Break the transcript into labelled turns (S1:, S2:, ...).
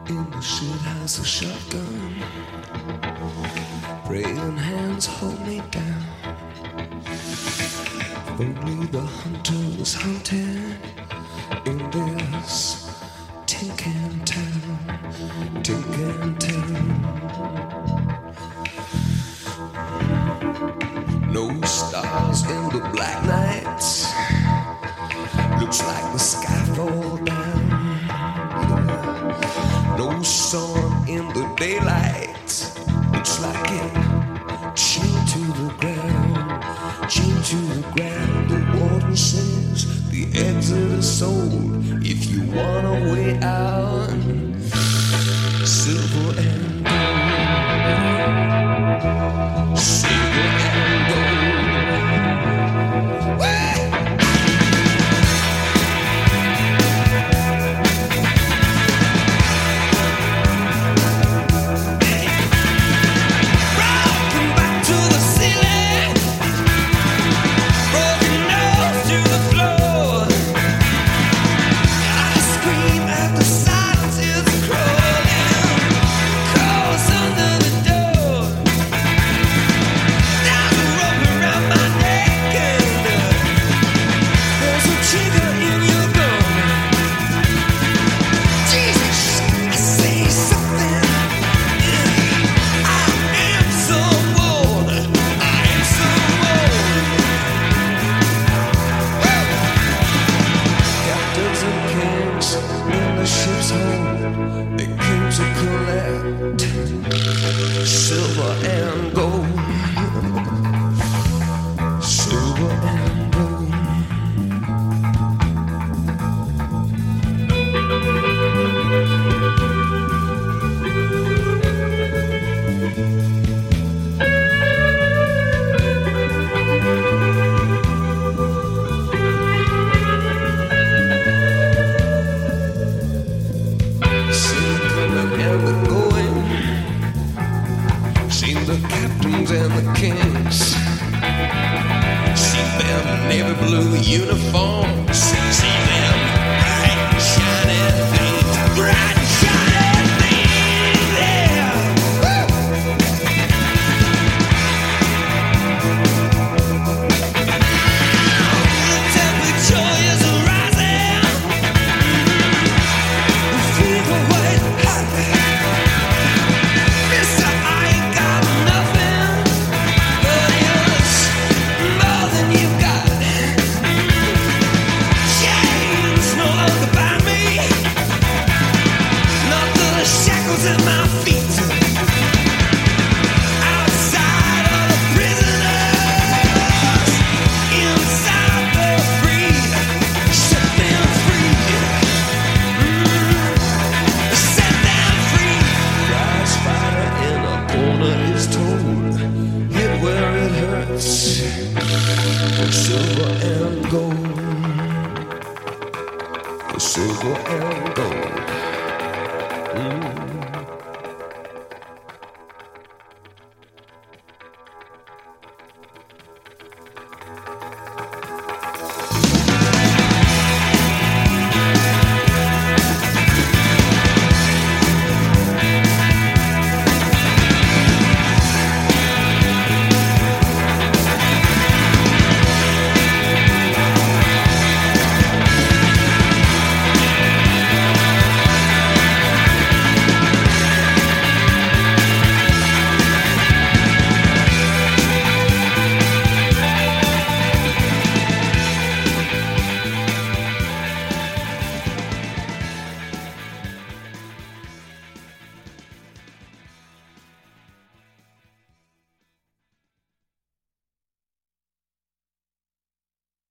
S1: In the shit house, a shotgun. Praying hands hold me down. Only the hunter was hunting in this tin can town, tin can town. No stars in the black nights. Looks like the sky fall down. No sun in the daylight. Looks like it chained to the ground. Chained to the ground. The warden says the exit is sold. If you want a way out, silver and gold. Silver and gold. Uniforms